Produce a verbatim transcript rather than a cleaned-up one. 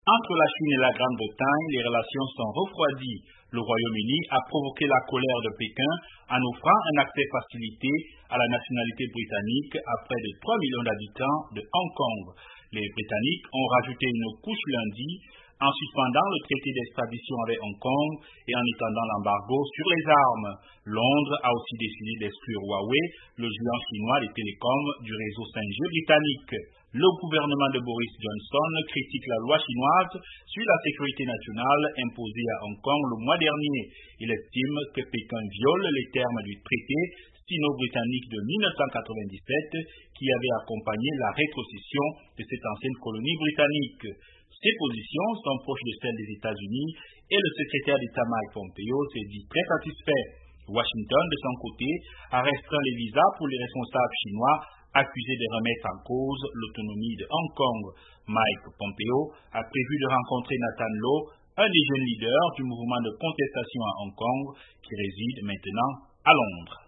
Entre la Chine et la Grande-Bretagne, les relations sont refroidies. Le Royaume-Uni a provoqué la colère de Pékin en offrant un accès facilité à la nationalité britannique à près de trois millions d'habitants de Hong Kong. Les Britanniques ont rajouté une couche lundi en suspendant le traité d'extradition avec Hong Kong et en étendant l'embargo sur les armes. Londres a aussi décidé d'exclure Huawei, le géant chinois des télécoms, du réseau cinq G britannique. Le gouvernement de Boris Johnson critique la loi chinoise sur la sécurité nationale imposée à Hong Kong le mois dernier. Il estime que Pékin viole les termes du traité sino-britannique de mille neuf cent quatre-vingt-dix-sept qui avait accompagné la rétrocession de cette ancienne colonie britannique. Ces positions sont proches de celles des États-Unis et le secrétaire d'État Mike Pompeo s'est dit très satisfait. Washington, de son côté, a restreint les visas pour les responsables chinois accusés de remettre en cause l'autonomie de Hong Kong. Mike Pompeo a prévu de rencontrer Nathan Law, un des jeunes leaders du mouvement de contestation à Hong Kong qui réside maintenant à Londres.